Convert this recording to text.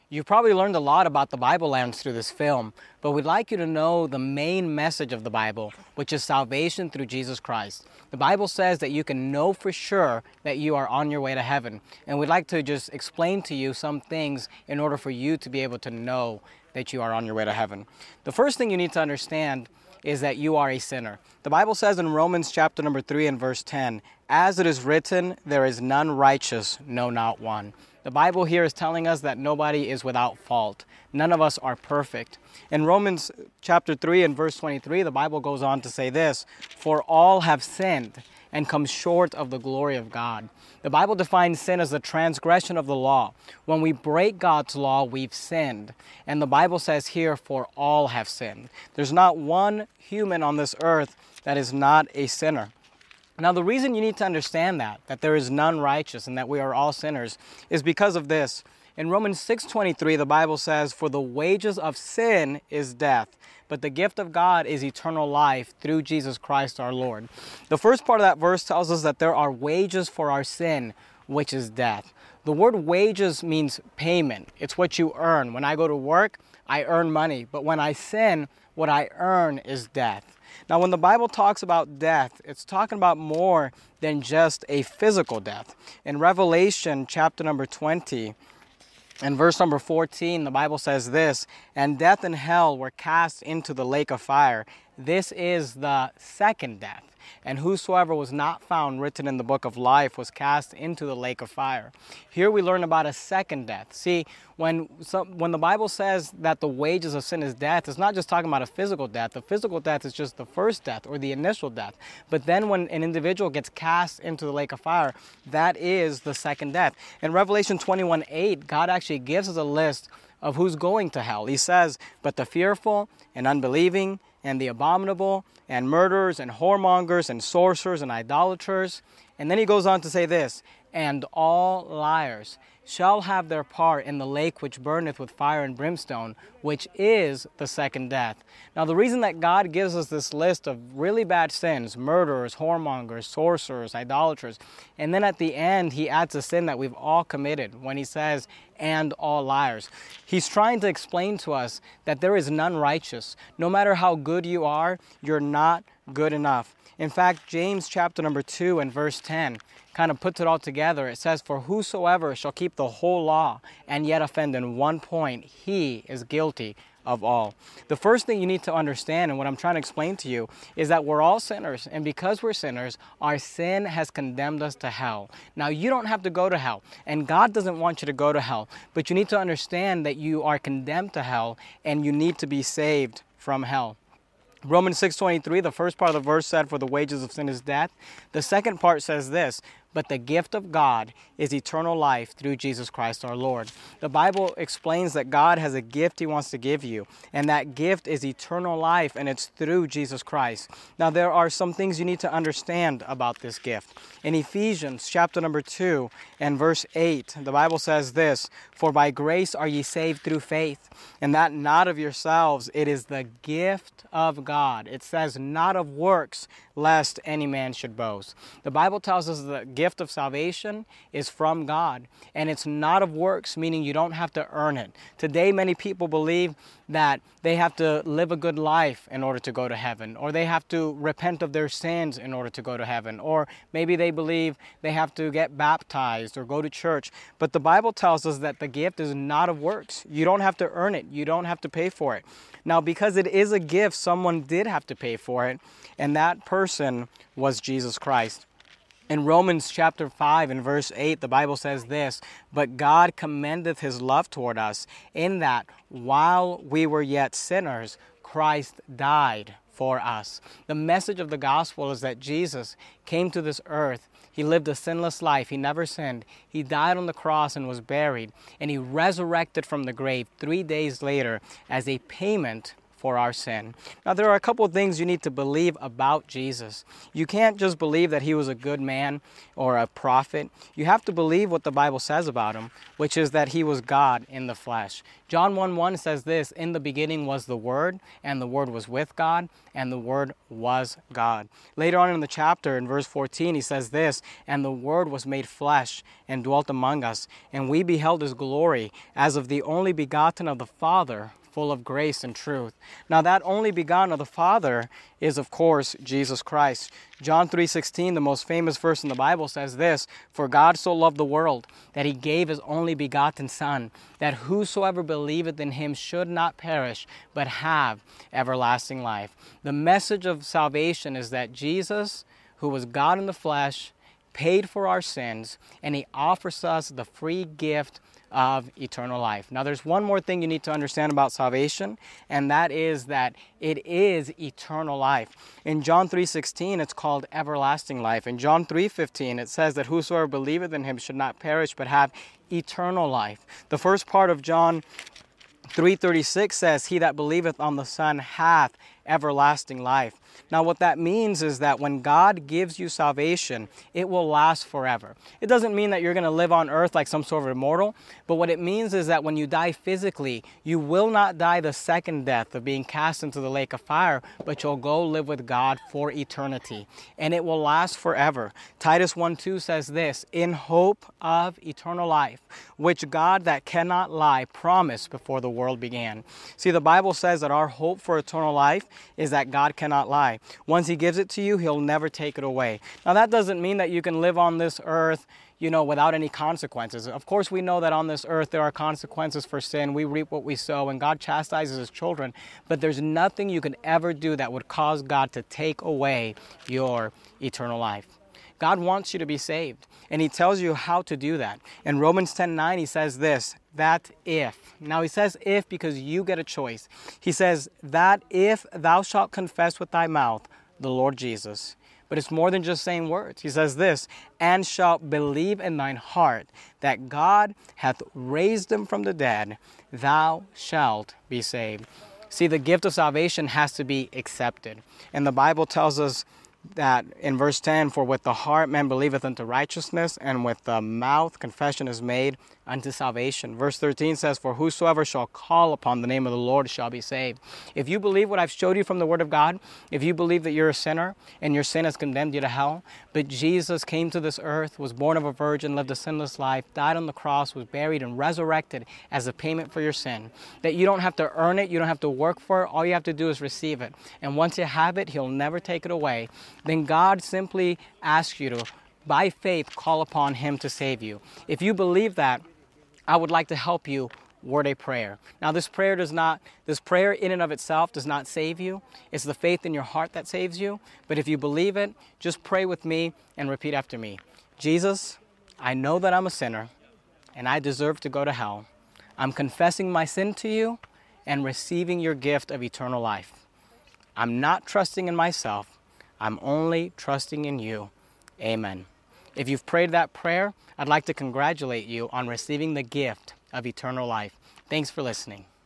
You've probably learned a lot about the Bible lands through this film, but we'd like you to know the main message of the Bible, which is salvation through Jesus Christ. The Bible says that you can know for sure that you are on your way to heaven, and we'd like to just explain to you some things in order for you to be able to know that you are on your way to heaven. The first thing you need to understand is that you are a sinner. The Bible says in Romans chapter number 3 and verse 10, "As it is written, there is none righteous, no, not one." The Bible here is telling us that nobody is without fault. None of us are perfect. In Romans chapter 3 and verse 23, the Bible goes on to say this, "For all have sinned and come short of the glory of God." The Bible defines sin as the transgression of the law. When we break God's law, we've sinned. And the Bible says here, "For all have sinned." There's not one human on this earth that is not a sinner. Now, the reason you need to understand that there is none righteous and that we are all sinners, is because of this. In Romans 6:23, the Bible says, "For the wages of sin is death, but the gift of God is eternal life through Jesus Christ our Lord." The first part of that verse tells us that there are wages for our sin, which is death. The word wages means payment. It's what you earn. When I go to work, I earn money, but when I sin, what I earn is death. Now, when the Bible talks about death, it's talking about more than just a physical death. In Revelation chapter number 20 and verse number 14, the Bible says this, "And death and hell were cast into the lake of fire. This is the second death. And whosoever was not found written in the book of life was cast into the lake of fire." Here we learn about a second death. See, when the Bible says that the wages of sin is death, it's not just talking about a physical death. The physical death is just the first death or the initial death. But then when an individual gets cast into the lake of fire, that is the second death. In Revelation 21:8, God actually gives us a list of who's going to hell. He says, "But the fearful and unbelieving and the abominable and murderers and whoremongers and sorcerers and idolaters." And then he goes on to say this, "And all liars shall have their part in the lake which burneth with fire and brimstone, which is the second death." Now, the reason that God gives us this list of really bad sins, murderers, whoremongers, sorcerers, idolaters, and then at the end he adds a sin that we've all committed when he says, "and all liars." He's trying to explain to us that there is none righteous. No matter how good you are, you're not good enough. In fact, James chapter number 2 and verse 10 kind of puts it all together. It says, "For whosoever shall keep the whole law and yet offend in one point, he is guilty of all." The first thing you need to understand, and what I'm trying to explain to you, is that we're all sinners, and because we're sinners, our sin has condemned us to hell. Now, you don't have to go to hell, and God doesn't want you to go to hell, but you need to understand that you are condemned to hell, and you need to be saved from hell. Romans 6:23, the first part of the verse said, "For the wages of sin is death." The second part says this, "But the gift of God is eternal life through Jesus Christ our Lord." The Bible explains that God has a gift he wants to give you, and that gift is eternal life, and it's through Jesus Christ. Now, there are some things you need to understand about this gift. In Ephesians chapter number 2 and verse 8, the Bible says this, "For by grace are ye saved through faith, and that not of yourselves, it is the gift of God." It says, "not of works, lest any man should boast." The Bible tells us the gift of salvation is from God, and it's not of works, meaning you don't have to earn it. Today, many people believe that they have to live a good life in order to go to heaven, or they have to repent of their sins in order to go to heaven, or maybe they believe they have to get baptized or go to church. But the Bible tells us that the gift is not of works. You don't have to earn it. You don't have to pay for it. Now, because it is a gift, someone did have to pay for it, and that person was Jesus Christ. In Romans chapter 5 and verse 8, the Bible says this, "But God commendeth his love toward us, in that while we were yet sinners, Christ died for us." The message of the gospel is that Jesus came to this earth. He lived a sinless life. He never sinned. He died on the cross and was buried, and he resurrected from the grave 3 days later as a payment for our sin. Now, there are a couple of things you need to believe about Jesus. You can't just believe that he was a good man or a prophet. You have to believe what the Bible says about him, which is that he was God in the flesh. John 1:1 says this, "In the beginning was the Word, and the Word was with God, and the Word was God." Later on in the chapter, in verse 14, he says this, "And the Word was made flesh and dwelt among us, and we beheld his glory as of the only begotten of the Father, full of grace and truth." Now that only begotten of the Father is, of course, Jesus Christ. John 3:16, the most famous verse in the Bible, says this, "For God so loved the world, that he gave his only begotten Son, that whosoever believeth in him should not perish, but have everlasting life." The message of salvation is that Jesus, who was God in the flesh, paid for our sins, and he offers us the free gift of eternal life. Now, there's one more thing you need to understand about salvation, and that is that it is eternal life. In John 3:16, it's called everlasting life. In John 3:15, it says that whosoever believeth in him should not perish, but have eternal life. The first part of John 3:36 says, "He that believeth on the Son hath everlasting life." Now, what that means is that when God gives you salvation, it will last forever. It doesn't mean that you're going to live on earth like some sort of immortal, but what it means is that when you die physically, you will not die the second death of being cast into the lake of fire, but you'll go live with God for eternity, and it will last forever. Titus 1:2 says this, "In hope of eternal life, which God that cannot lie promised before the world began." See, the Bible says that our hope for eternal life is that God cannot lie. Once he gives it to you, he'll never take it away. Now, that doesn't mean that you can live on this earth, without any consequences. Of course, we know that on this earth there are consequences for sin. We reap what we sow, and God chastises his children. But there's nothing you can ever do that would cause God to take away your eternal life. God wants you to be saved, and he tells you how to do that. In Romans 10:9, he says this, that if. Now, he says if because you get a choice. He says that if thou shalt confess with thy mouth the Lord Jesus. But it's more than just saying words. He says this, and shalt believe in thine heart that God hath raised him from the dead, thou shalt be saved. See, the gift of salvation has to be accepted. And the Bible tells us that in verse 10, "For with the heart man believeth unto righteousness, and with the mouth confession is made unto salvation." Verse 13 says, "For whosoever shall call upon the name of the Lord shall be saved." If you believe what I've showed you from the Word of God, if you believe that you're a sinner and your sin has condemned you to hell, but Jesus came to this earth, was born of a virgin, lived a sinless life, died on the cross, was buried, and resurrected as a payment for your sin, that you don't have to earn it, you don't have to work for it, all you have to do is receive it. And once you have it, he'll never take it away. Then God simply asks you to, by faith, call upon him to save you. If you believe that, I would like to help you word a prayer. Now, this prayer in and of itself does not save you. It's the faith in your heart that saves you. But if you believe it, just pray with me and repeat after me. Jesus, I know that I'm a sinner and I deserve to go to hell. I'm confessing my sin to you and receiving your gift of eternal life. I'm not trusting in myself. I'm only trusting in you. Amen. If you've prayed that prayer, I'd like to congratulate you on receiving the gift of eternal life. Thanks for listening.